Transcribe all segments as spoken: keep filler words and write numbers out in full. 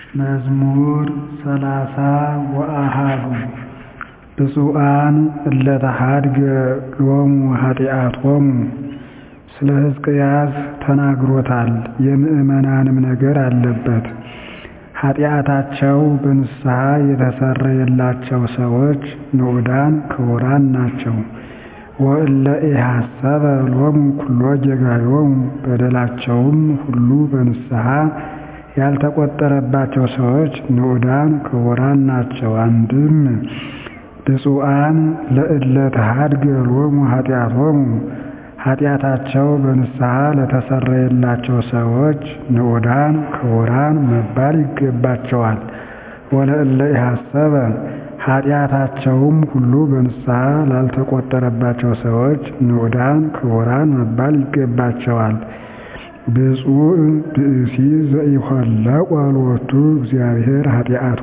መዝሙር ሰላሳ ወአሐዱ ብፁዓን እለ ተሐድገ ሎሙ ኃጢአቶሙ ስለ ሕዝቅያስ ተናግሮታል። የምእመናንም ነገር አለበት። ኃጢአታቸው በንስሐ የተሰረየላቸው ሰዎች ንዑዳን ክቡራን ናቸው። ወእለ ኢሐሰበ ሎሙ ኩሎ ጌጋዮሙ በደላቸውም ሁሉ በንስሐ ያልተቆጠረባቸው ሰዎች ንዑዳን ክቡራን ናቸው። አንድም ብፁዓን ለእለ ተሐድገ ሎሙ ኃጢአቶሙ ኃጢአታቸው በንስሐ ለተሰረየላቸው ሰዎች ንዑዳን ክቡራን መባል ይገባቸዋል። ወለእለ ኢሐሰበ ኃጢአታቸውም ሁሉ በንስሐ ላልተቆጠረባቸው ሰዎች ንዑዳን ክቡራን መባል ይገባቸዋል። ብፁዕ ብእሲ ዘኢሖለቆ ሎቱ እግዚአብሔር ኃጢአቶ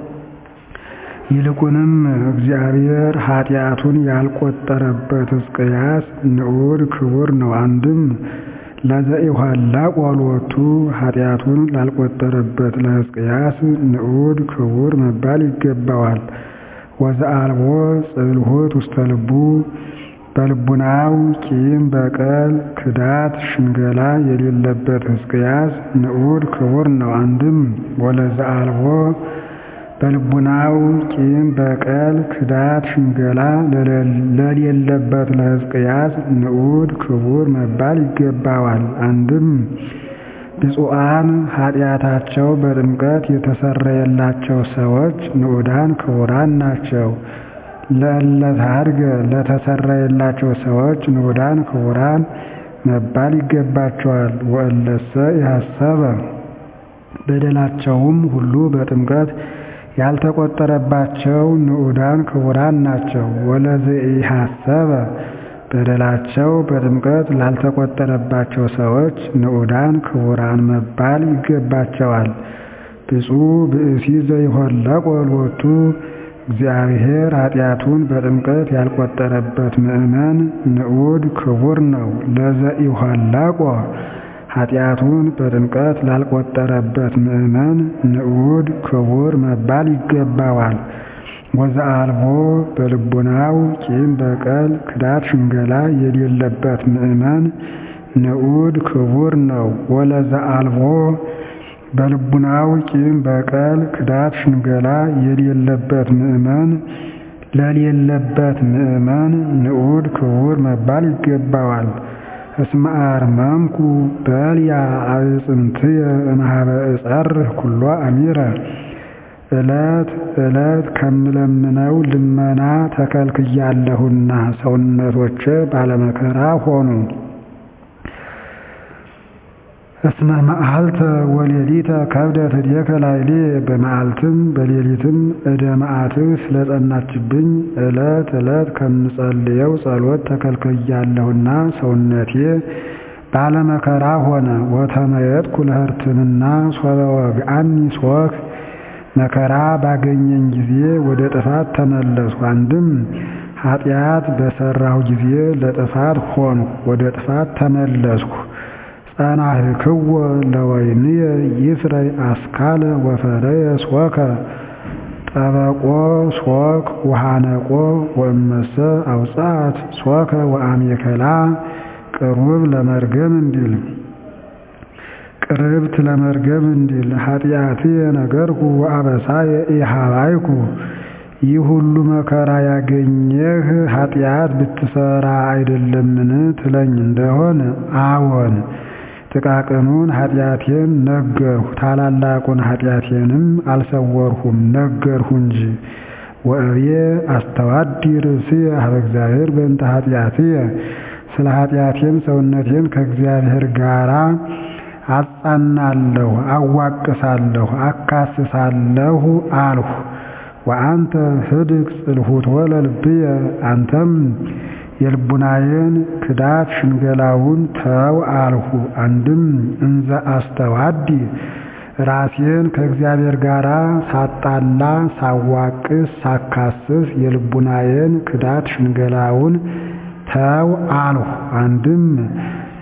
ይልቁንም እግዚአብሔር ኃጢአቱን ያልቆጠረበት ሕዝቅያስ ንዑድ ክቡር ነው። አንድም ለዘኢሖለቆ ሎቱ ኃጢአቱን ላልቆጠረበት ለሕዝቅያስ ንዑድ ክቡር መባል ይገባዋል። ወዘአልቦ ጽልሁት ውስተ ልቡ በልቡናው ቂም በቀል ክዳት ሽንገላ የሌለበት ሕዝቅያስ ንዑድ ክቡር ነው። አንድም ወለዘአልቦ በልቡናው ቂም በቀል ክዳት ሽንገላ ለሌለበት ለሕዝቅያስ ንዑድ ክቡር መባል ይገባዋል። አንድም ብፁዓን ኃጢአታቸው በጥምቀት የተሰረየላቸው ሰዎች ንዑዳን ክቡራን ናቸው። ለእለ ተሐድገ ለተሰረየላቸው ሰዎች ንዑዳን ክቡራን መባል ይገባቸዋል። ወእለሰ ኢሐሰበ በደላቸውም ሁሉ በጥምቀት ያልተቆጠረባቸው ንዑዳን ክቡራን ናቸው። ወለዘኢሐሰበ በደላቸው በጥምቀት ላልተቆጠረባቸው ሰዎች ንዑዳን ክቡራን መባል ይገባቸዋል። ብፁዕ ብእሲ ዘኢሖለቆ ሎቱ እግዚአብሔር ኃጢአቱን በጥምቀት ያልቆጠረበት ምእመን ንዑድ ክቡር ነው። ለዘኢሖለቆ ኃጢአቱን በጥምቀት ላልቆጠረበት ምእመን ንዑድ ክቡር መባል ይገባዋል። ወዘአልቦ በልቡናው ቂም በቀል ክዳት ሽንገላ የሌለበት ምእመን ንዑድ ክቡር ነው። ወለዘአልቦ በልቡናው ቂም በቀል ክዳት ሽንገላ የሌለበት ምእመን ለሌለበት ምእመን ንዑድ ክቡር መባል ይገባዋል። እስመ አርመምኩ በልያ አዕፅምትየ እምኀበ እጸርህ ኩሎ አሚረ ዕለት ዕለት ከምለምነው ልመና ተከልክያለሁና ሰውነቶቼ ባለመከራ ሆኑ። እስመ መዓልተ ወሌሊተ ከብደት እዴከ ላዕሌ በመዓልትም በሌሊትም እደ መዓትህ ስለጸናችብኝ ዕለት ዕለት ከምጸልየው ጸሎት ተከልክያለሁና ሰውነቴ ባለመከራ ሆነ። ወተመየጥኩ ለሕርትምና ሶበ ወግአኒ ሶክ መከራ ባገኘኝ ጊዜ ወደ ጥፋት ተመለስኩ። አንድም ኃጢአት በሠራሁ ጊዜ ለጥፋት ሆንሁ፣ ወደ ጥፋት ተመለስኩ። ጸናሕክዎ ለወይንየ ይፍረይ አስካለ ወፈረየ ሶከ ጠበቆ ሶክ ወሃነቆ ወእመሰ አውጻት ሶከ ወአሜከላ ቅሩብ ለመርገም እንዲል ቅርብት ለመርገም እንዲል ኃጢአትየ ነገርኩ ወአበሳየ ኢሃባይኩ ይህ ሁሉ መከራ ያገኘህ ኃጢአት ብትሰራ አይደለምን ትለኝ እንደሆነ አዎን ጥቃቅኑን ኃጢአቴን ነገርሁ፣ ታላላቁን ኃጢአቴንም አልሰወርሁም ነገርሁ እንጂ። ወእብየ አስተዋዲ ርእስየ ኀበ እግዚአብሔር በእንተ ኃጢአትየ ስለ ኃጢአቴም ሰውነቴን ከእግዚአብሔር ጋር አጻናለሁ፣ አዋቅሳለሁ፣ አካስሳለሁ አልሁ። ወአንተ ህድግ ጽልሁቶ ለልብየ አንተም የልቡናዬን ክዳት ሽንገላውን ተው አልሁ። አንድም እንዘ አስተዋዲ ራሴን ከእግዚአብሔር ጋር ሳጣላ ሳዋቅስ ሳካስስ የልቡናዬን ክዳት ሽንገላውን ተው አልሁ። አንድም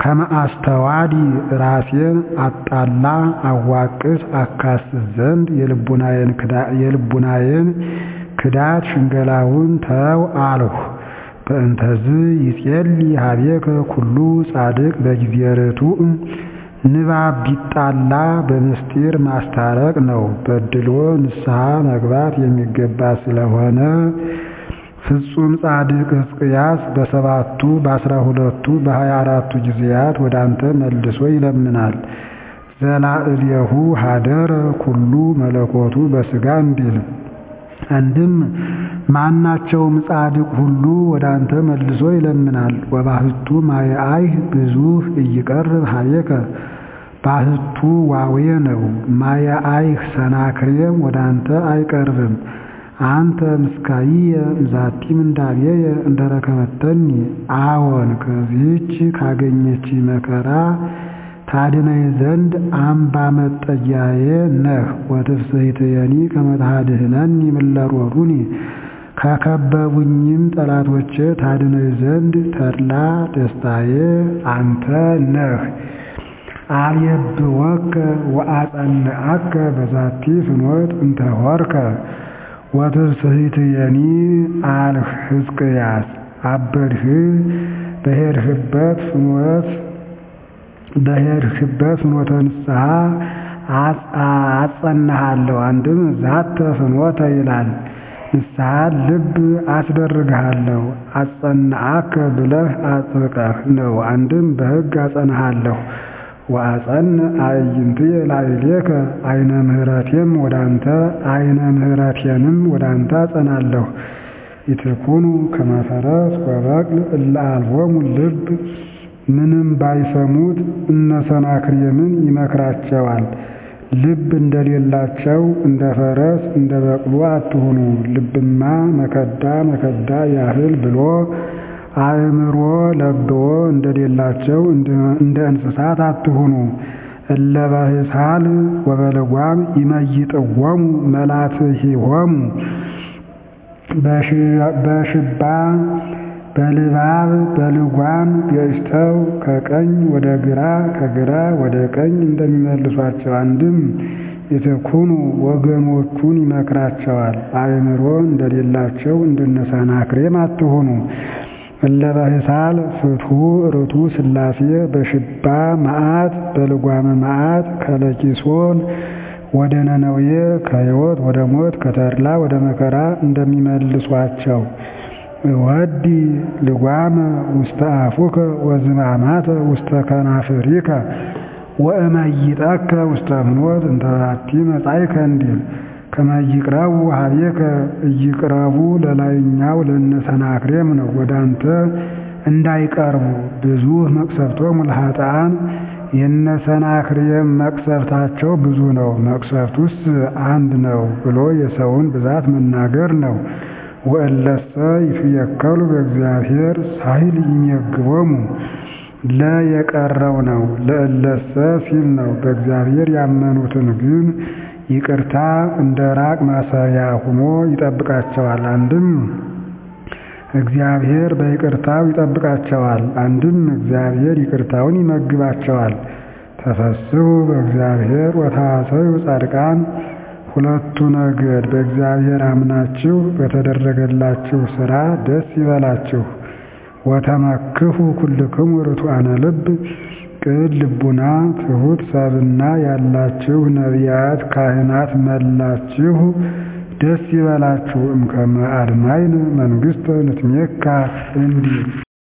ከመአስተዋዲ ራሴን አጣላ አዋቅስ አካስስ ዘንድ የልቡናዬን የልቡናዬን ክዳት ሽንገላውን ተው አልሁ። በእንተዝ ይጼሊ ሀቤከ ኩሉ ጻድቅ በጊዜ ርቱዕ ንባብ ቢጣላ በምስጢር ማስታረቅ ነው። በድሎ ንስሐ መግባት የሚገባ ስለሆነ ፍጹም ጻድቅ ሕዝቅያስ በሰባቱ በአስራ ሁለቱ በሀያ አራቱ ጊዜያት ወደ አንተ መልሶ ይለምናል። ዘላዕሌሁ ሀደረ ኩሉ መለኮቱ በሥጋ እንዲል አንድም ማናቸውም ጻድቅ ሁሉ ወደ አንተ መልሶ ይለምናል። ወባህቱ ማየአይህ ብዙህ እይቀርብ ሀቤከ ባህቱ ዋዌ ነው። ማየአይህ ሰናክሬም ወደ አንተ አይቀርብም። አንተ ምስካየ ዛቲ ምንዳቤየ እንደረከበተኒ አዎን ከዚህች ካገኘች መከራ ታድነኝ ዘንድ አምባ መጠጊያዬ ነህ። ወትፍስሕትየኒ ከመ ታድኅነኒ እምለሮዱኒ ከከበቡኝም ጠላቶቼ ታድነኝ ዘንድ ተድላ ደስታዬ አንተ ነህ። አልየብወከ ወአጸንዐከ በዛቲ ፍኖት እንተ ሆርከ ወትፍስሕትየኒ አልህ ሕዝቅያስ አበድህ በሄድህበት ፍኖት በሄድህበት ፍኖተ ንስሐ አጸናሃለሁ። አንድም ዛተ ፍኖተ ይላል ንስሐ ልብ አስደርግሃለሁ። አጸንዐከ ብለህ አጥብቀህ ነው። አንድም በሕግ አጸናሃለሁ። ወአጸን አዕይንትየ ላዕሌከ አይነ ምህረቴም ወዳንተ አይነ ምህረቴንም ወዳንተ አጸናለሁ። ይትኩኑ ከመ ፈረስ ወበቅል እለ አልቦሙ ልብ ምንም ባይሰሙት እነ ሰናክሬምን ይመክራቸዋል። ልብ እንደሌላቸው እንደ ፈረስ እንደ በቅሎ አትሁኑ። ልብማ መከዳ መከዳ ያህል ብሎ አእምሮ ለብዎ እንደሌላቸው እንደ እንስሳት አትሁኑ። እለ በሕሳል ወበልጓም ይመይጥዎሙ መላትሂሆሙ በሽባ በልባብ በልጓም ገጭተው ከቀኝ ወደ ግራ ከግራ ወደ ቀኝ እንደሚመልሷቸው አንድም ይትኩኑ ወገኖቹን ይመክራቸዋል። አእምሮ እንደሌላቸው እንደነ ሰናክሬም አትሁኑ። እለ በሕሳል ፍትሑ ርቱዕ ሥላሴ በሽባ መዓት በልጓመ መዓት ከለኪሶን ወደ ነነዌ ከሕይወት ወደ ሞት ከተድላ ወደ መከራ እንደሚመልሷቸው ወዲ ልጓመ ውስተ አፉከ ወዝማማተ ውስተ ከናፍሪከ ወእመይጠከ ውስተ ፍኖት እንተ ባቲ መጻእከ እንዲል ከመ ይቅረቡ ሀቤከ እይቅረቡ ለላይኛው ለእነ ሰናክሬም ነው። ወዳንተ እንዳይቀርቡ ብዙ መቅሰፍቶሙ ለኃጥአን የእነ ሰናክሬም መቅሰፍታቸው ብዙ ነው፣ መቅሰፍቱስ አንድ ነው ብሎ የሰውን ብዛት መናገር ነው። ወእለሰ ይትየከሉ በእግዚአብሔር ሳይል ይመግቦሙ ለየቀረው ነው። ለእለሰ ሲል ነው። በእግዚአብሔር ያመኑትን ግን ይቅርታ እንደ ራቅ ማሰሪያ ሆኖ ይጠብቃቸዋል። አንድም እግዚአብሔር በይቅርታው ይጠብቃቸዋል፣ አንድም እግዚአብሔር ይቅርታውን ይመግባቸዋል። ተፈስሑ በእግዚአብሔር ወታሰዩ ጻድቃን ሁለቱ ነገድ በእግዚአብሔር አምናችሁ በተደረገላችሁ ሥራ ደስ ይበላችሁ። ወተመክሑ ኩልክሙ ርቱዓነ ልብ ቅን ልቡና ትሑት ሰብእና ያላችሁ ነቢያት ካህናት መላችሁ ደስ ይበላችሁ። እምከመ አድማይን መንግሥተ ንትሜካ እንዲል